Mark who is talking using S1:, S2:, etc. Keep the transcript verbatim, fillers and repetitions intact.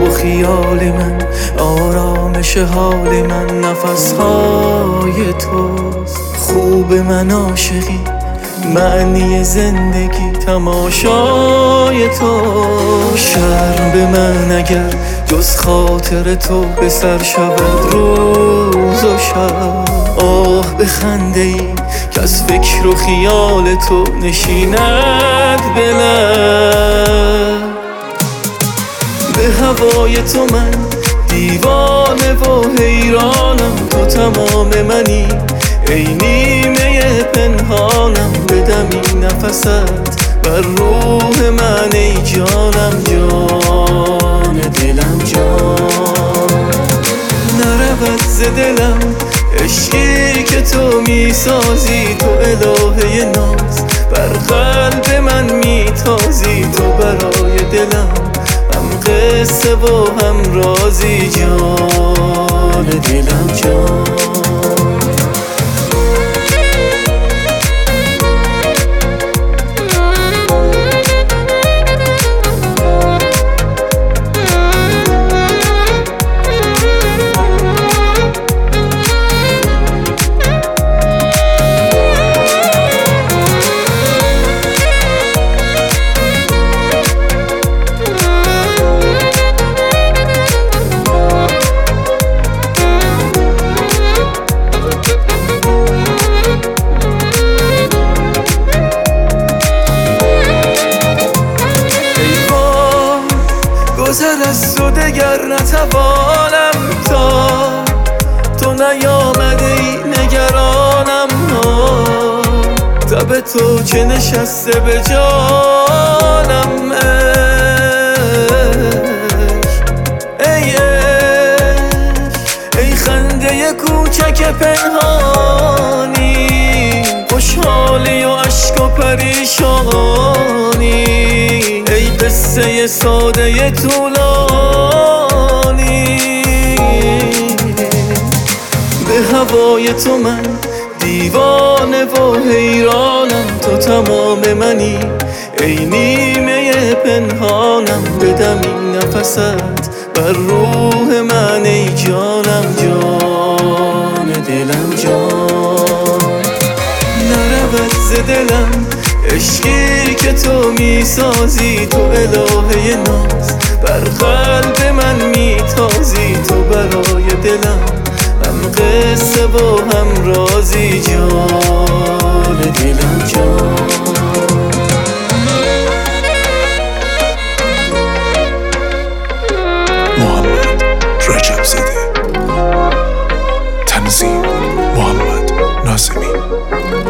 S1: خواب و خیال من، آرامش حال من نفسهای توست. خوب من عاشقی، معنی زندگی تماشای تو. شرم به من اگر جز خاطر تو به سر شود روز و شب. آه به خنده ای که از فکر و خیال تو نشیند به لب. به هوای تو من دیوانه و حیرانم، تو تمام منی ای نیمه پنهانم. بدمی نفست بر روح من ای جانم، جان دلم جان. نرود ز دلم عشقی که تو میسازی، تو الهه ناز بر قلب من میتازی. تو برای دلم هم قصه و هم رازی، جان دلم جان. گذر از تو دگر نتوانم تا تو نیامده ای نگرانم. تب تو چه نشسته به جانم. ای ای خنده کوچک پنهانی، خوشحالی و عشق و پریشانی. ای قصه ساده طولانی، به هوای تو من دیوانه و حیرانم. تو تمام منی ای نیمه پنهانم. بدمی نفست بر روح من ای جانم، جان دلم جان. نرود ز دلم عشقی که تو میسازی، تو الهه ناز بر قلب من میتازی. تو برای دلم هم قصه و هم رازی، جان دلم جان.
S2: محمد رجب زاده، تنظیم محمد ناظمی.